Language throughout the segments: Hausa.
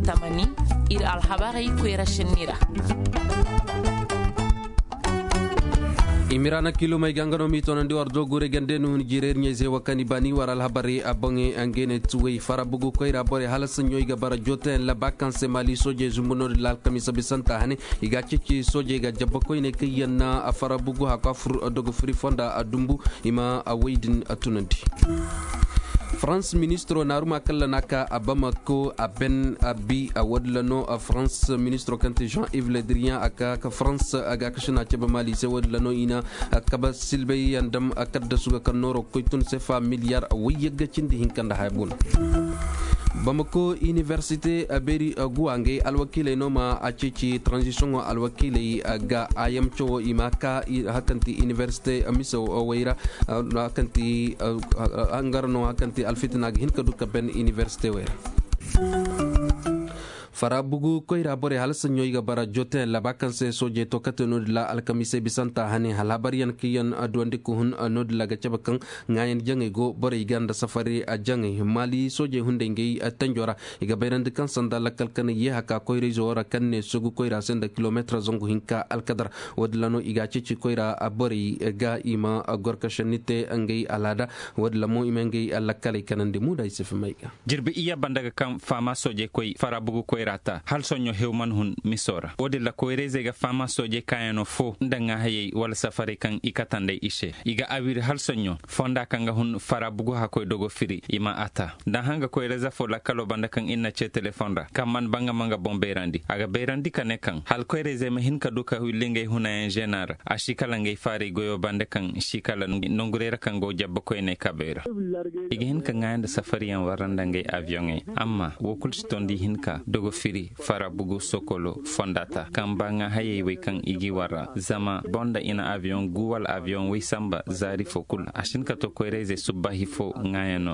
tamani ir alhabari kwera shenira. imirana kilo mai gangano mito nandi wardo gure gande nu jirer nyeze wakani bani waral habari abonge angene tuwe farabugu koira bore halasan yoy ga bara jote la vacances mali soje zumuno lal kamisa bisanta hane iga cici soje ga jabba koyne kiyana farabugu hakafur dogo free fonda adumbu ima awaidin atunandi France ministro naruma kala naka abamako aben abi awadlano France ministro kante Jean-Yves Le Drian aka ka France aga kashina cheba mali se wadlano ina akaba silbey yandam akadda suga kanoro koytun sefa milliard wiyaga cindi hinkanda haybun Bamako Université Aberi Guange alwakile noma achichi transition alwakile ga ayamcho imaka hakanti Université miso waira hakanti angarno hakanti alfitnag hinkaduka ben Université waira farabugu koira bore halsan yoyga bara jote la vacances soje tokate no la alkamise bisanta hane halabariyan kiyan adwande ko hun anod la gachabakan ngayen jange go bore ganda safari a jange mali soje hunde ngey tanjora iga berande kan sanda la kalkan ye haka koire jora kanne sugu koira senda kilometre zongo hinka alkadar wadlano iga cici koira abori ga ima gorka shanite ngey alada wadlamo imengey alakale kanande muda isef mayga jirbi iya bandaga kan fama soje koy farabugu koira hal sonyo hewman hun misora wodi la koireze ga fama soje kayano fo ndanga haye wala safari kan ikatande ishe iga awir hal sonyo fonda kanga hun farabugo hakoy dogo firi ima ata dan hanga koireza fo la kalo banda kan inna che telefonda kamman banga manga bomberandi aga berandi kane kan hal koireze ma hinka duka hulinge huna engenar ashikala ngay fari goyo banda kan shikala nongurera kan go jabba koyne kabera iga hinka nganda safari yan waranda ngay avion amma wokul stondi hinka dogo firi farabugu sokolo fondata kambanga hayewe kan igi wara zama bonda ina avion guwal avion wi samba zari fokul ashin ka to koireze subahi fo ngayano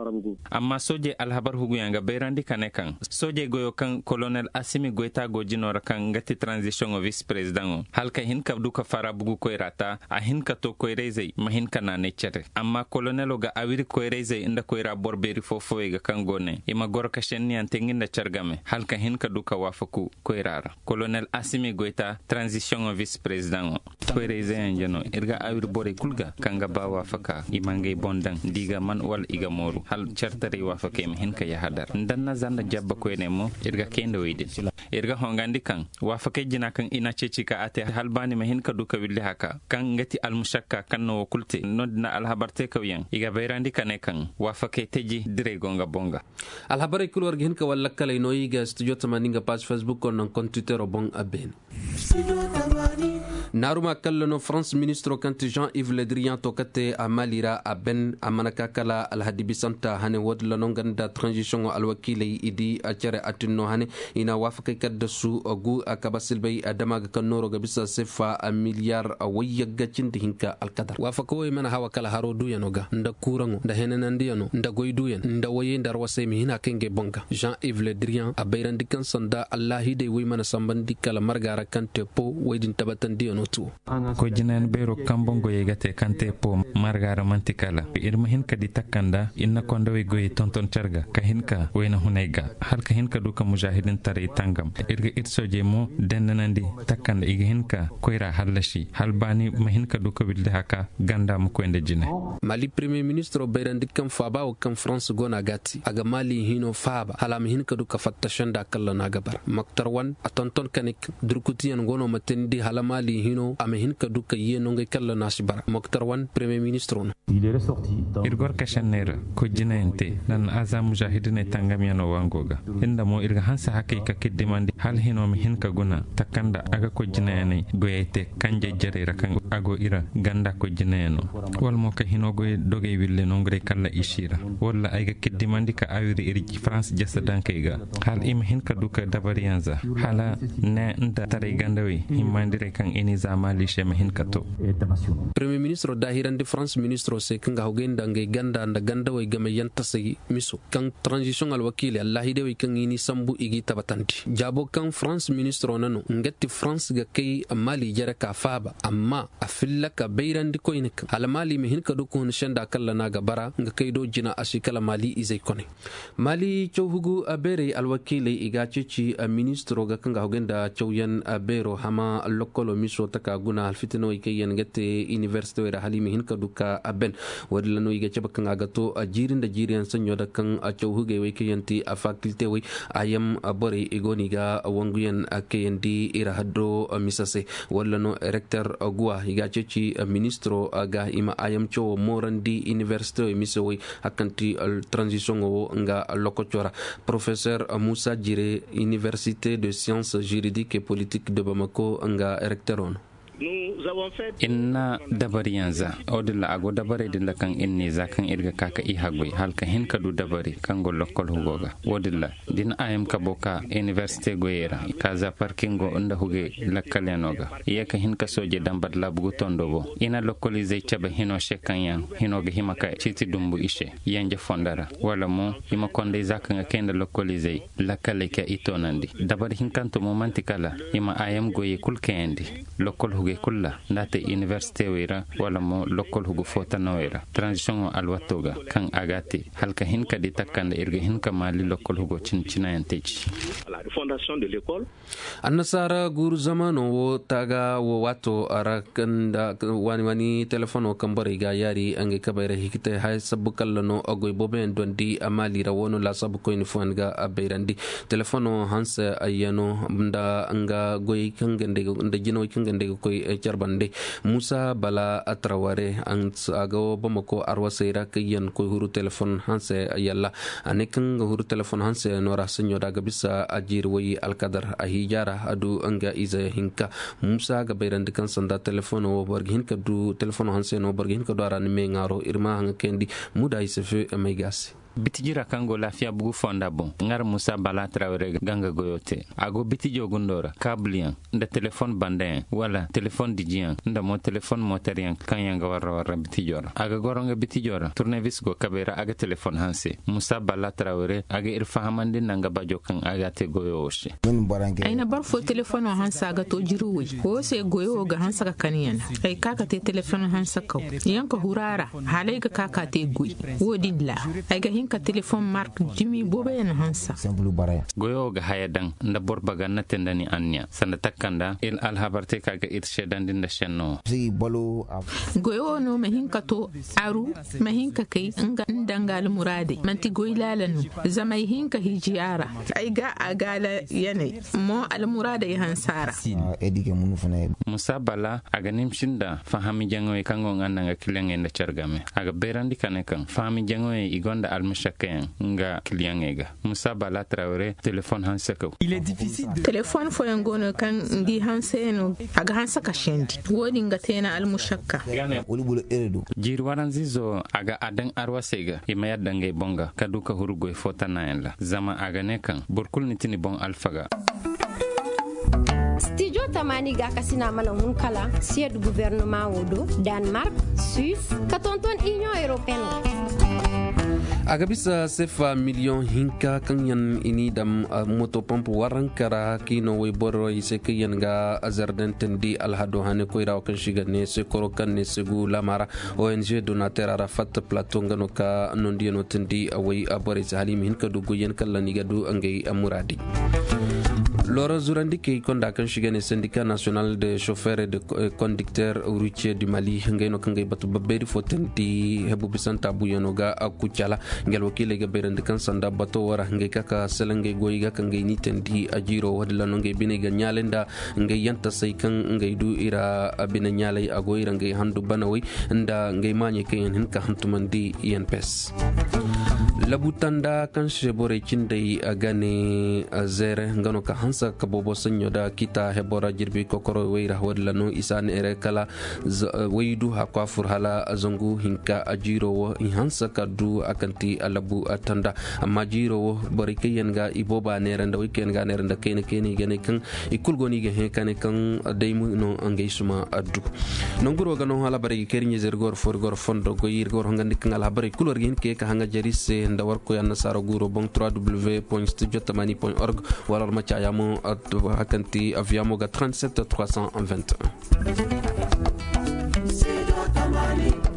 amma soje alhabar hugu yanga berandi kanekan soje goyo kan colonel Assimi Goita gojinora kan ngati transition of vice president halka hinka duka farabugu koirata a hinka to koireze mahinka na nechere amma colonel ga awiri koireze inda koira borberi fofo ga kan gone ima gorka shenni antenginda chargame halka hinka duka wafaku koirara colonel Assimi Goita transition of vice president koireze enjano irga awir bore kulga kanga ba wafaka imangay bondan diga man wal iga moru hal chartari wafake mi hinka ya hadar ndanna zanda jabba koyne mo irga kende weyde irga hongandi kan wafake jina kan ina cecika ate halbani mi hinka duka willi haka kan ngati al mushakka kan no kulte nodna al habarte kawiyan iga bayrandi kane kan wafake teji dire gonga bonga al habare kulwar hinka walla kala no yiga studio tamaninga page Facebook on Twitter bon aben naruma kallano France ministro kanti Jean-Yves Le Drian tokate amalira aben amanaka kala alhadibi santa hane wodlano ganda transition alwakile idi acere atinno hane ina wafake kadda su gu akabasil bay adamaga kanoro gabisa sefa a milliard wayaga cindi hinka alkadar wafako way mana hawa kala haro du yanoga nda kurango nda henenandi yano nda goydu yan nda waye ndar wase mi hina kenge bonga Jean-Yves Le Drian abayrandi kan sanda allahi de way mana sambandi kala margara kante po waydin tabatandi yano ko jinan bero kambongo yegate kante po margara mantikala irma hinka di takanda inna kondo we goy tonton charga ka hinka wena hunayga har ka hinka duka mujahidin tare tangam irga itsoje mo dennanandi takanda iga hinka koira halashi halbani ma hinka duka wilde haka ganda mu ko ende jine mali premier ministre berandi kam faba o kam France gona gati aga mali hino faba halam hinka duka fattashanda kala na gabar maktarwan atonton kanik durkutiyan gono matendi halamali hino hinka duka yenonge kala nasibar Mokhtar premier ministre irgor kashanera ko jinente nan azam mujahidine tangamiano wangoga inda mo irga hansa hakika kiddimandi hal hino mi hinka guna takanda aga ko jinene goyete kanje jarera kan ago ira ganda ko jineno wal mo ka hino go doge wille nongre kala ishira walla ayga kiddimandi ka awiri irji France jasadanke hal im hinka duka dabariyanza hala ne nda tare gandawi himmandire kan ini zamali she mahin kato premier ministre dahiran de france ministre se kanga hogenda ngai ganda nda ganda way game yanta sai miso kan transition al wakili allah hide way kan ini sambu igi tabatanti jabo kan france ministre nanu ngati france ga kai mali jara ka faba amma afillaka beirandi ko inik al mali mahin kadu ko shanda kala na gabara nga kai do jina asikala mali izai kone mali chowhugu abere al wakili iga cici ministre ga kanga hogenda chowyan abero hama lokolo miso taka guna alfitino ikayen gate university wa halimi hinka duka aben wadla no iga chaba kan agato jirin da jiriyan sanyo da kan a chowhuge we kayanti a faculty we ayam abore igoni ga wanguyen kayanti ira haddo misase wadla no rector agua iga cici ministro aga ima ayam chow morandi university miso we akanti transition o nga lokochora professeur Moussa Jire université de sciences juridiques et politiques de Bamako nga recteur inna dabari yanza odilla ago dabare dinda kan inni zakan irga kaka i hagwe halka hin kadu dabari kango lokol hugoga wodilla din ayam ka boka university goyera kaza parkingo unda huge lakkalenoga yeka hin ka soje dambat labugo tondobo ina lokolize chaba hino shekan yan hinoga himaka chiti dumbu ishe yanje fondara wala mo hima konde zakan kenda lokolize lakkale ka itonandi dabari hin kanto momentikala hima ayam goye kulkendi lokol huge kulla nate university wera wala mo lokol hugo fota nawera transition alwatoga kan agati halka hinka di takanda irga hinka mali lokol hugo cincina yanteji la fondation de l'école annasara guru zamano wo taga wo wato arakanda wani telefono kambari ga yari ange kabere hikite hay sabukallano agoy boben dondi amali rawono la sabuko ni fanga abeirandi telefono hansa ayano nda anga goy kangende nda jino kangende koy charbande Musa Bala Atraware ang agaw Bamako arwaseira kayan koy huru telefon hanse yalla anekan huru telefon hanse nora senyo daga bisa ajir way alkadar ahijara adu anga iza hinka Musa gabayran dikan sanda telefon o bargin ka du telefon hanse no bargin ka do aran me ngaro irma hanga kendi muda isefe megasi bitijira kango lafiya bugu fonda bon ngar Musa Bala Traoré ganga goyote ago bitijo gundora kablian nda telefon bandin wala telefon dijian nda mo telefon moterian kanyanga warra bitijora aga goronga bitijora tournevis go kabera aga telefon hanse Musa Bala Traoré aga irfahamandi nanga bajo kan aga te goyoshi aina bar fo telefon hansa aga to jiruwi ko se goyo ga hansa ka kaniyan kai kaka te telefon hansa ka yanka hurara halai ga kaka te gui wodilla aga ka telefon mark Jimmy Boben hansa goyo ga hayadan nda borbaga na tendani anya sanda takanda il alhabarte kaga irshedan dinda shenno goyo no mahinka to aru mahinka kai nga dangal murade manti goylalanu zamai hinka hijiyara ai ga agala yane mo al murade hansara Musa Bala aga nimshinda fahami jangoy kango nganda kilenge nda chargame aga berandi kanekan fahami jangoy igonda shakayan nga kliangega Musa Bala Traoré téléphone hansaka il est difficile de téléphone fo yangono kan ngi hanseno aga hansaka shendi wodi nga tena al mushakka jirwaran zizo aga adan arwasega ima yadda ngay bonga kaduka hurugo fota naenla zama aga nekan burkul nitini bon alfaga Studio Tamani ga kasina mana hun kala sied gouvernement wodo Denmark Suisse katonton Union Européenne aga bisa sefa million hinka kanyan ini dam moto pompo warankara kino way boro ise kayan ga azarden tendi alhado hane ko iraw kan shiga ne se korokan ne segu lamara ONG donateur Arafat plateau ngano ka nondi no tendi away abore halim hinka dugo yen kala ni gadu angay amuradi Loro Zurandi ki konda kan shiga ne syndicat national de chauffeurs et de conducteurs routiers du Mali ngay no kan ngay batu baberi fotenti hebu bisanta buyono ga akuchala ngel wakile ga berende kan sanda bato wara ngay kaka selenge goyiga kan ngay nitendi ajiro wadla no ngay bine ga nyalenda ngay yanta sai kan ngay du ira abine nyalai agoyira ngay handu banawi nda ngay manye kayen hin ka hantumandi INPS labutanda kan shebore cindai agane zere ngano ka hansa ka bobo sanyo da kita hebora jirbi kokoro weira wadla no isan ere kala weidu hakwa furhala azongu hinka ajiro in hansa ka du akanti alabu atanda amma jiro bari kayen ga iboba ne randa weekend ga ne randa kene gane kan ikulgoni ga he kan daimu no angay suma addu nonguro ga no hala bari kerinye zergor forgor fondo go yirgor hangandi kan ala bari kulor gen ke ka hanga jarise nda war ko yanna saro guro bon www.studiotamani.org wala ma chayamo at hakanti aviamo ga 37 321